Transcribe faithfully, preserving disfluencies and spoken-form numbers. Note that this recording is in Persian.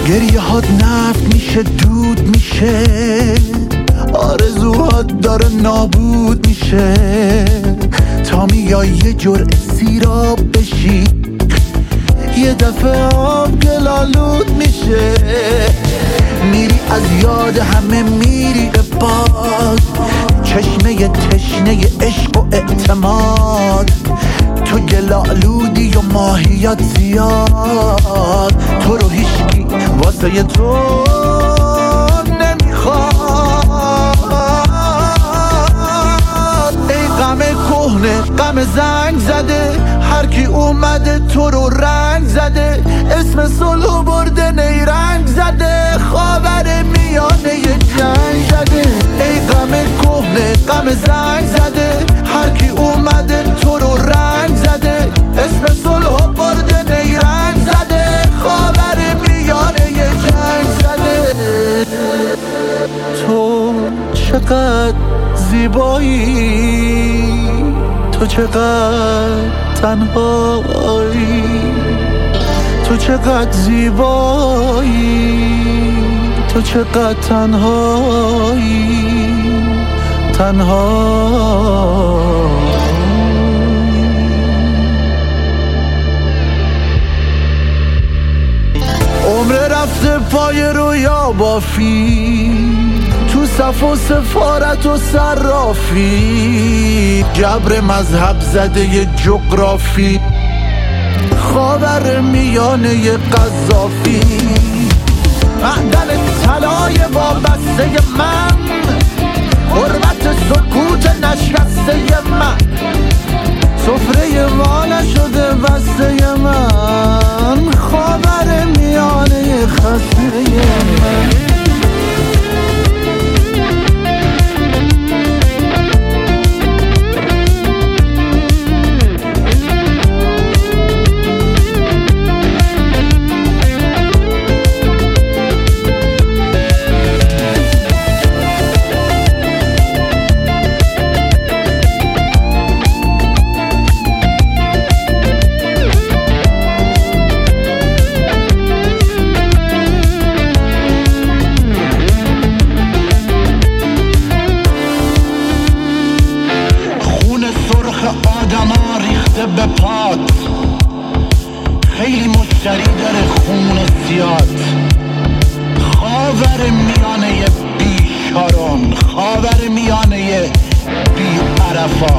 گریه هات نفت میشه دود میشه، آرزوهات داره نابود میشه، تا میای یه جرعه سیراب بشی، یه دفعه آب گلالود میشه، میری از یاد همه میری به باد، چشمه تشنه عشق و اعتماد، تو گلالودی و ماهیات زیاد، تو رو هیچکی واسه تو نمیخواد. ای غم کهنه غم زنگ زده، هر کی اومده تو رو رنگ زده، اسم صلح برده نیرنگ زده، خاور میانه یه جنگ زده. ای غم کهنه غم زنگ زده، هر کی اومده تو رو رنگ زده، اسم صلح برده نیرنگ زده، خاور میانه یه جنگ زده. تو چقدر زیبایی، تو چقدر تنهایی، تو چقدر زیبایی، تو چقدر تنهایی، تنها. عمر رفته پای رویا بافی، تو صف و سفارت و صرافی، جبر مذهب زده ی جغرافی، خاور میانه ی قذافی، معدن طلای وابسته من، حرمت سکوت نشسته من، سفره ما نشده بسته من، خاور میانه ی خسته من. آدما ریخته به پات، خیلی مشتری داره خون زیاد، خاور میانه بی شارون، خاور میانه بی عرفات.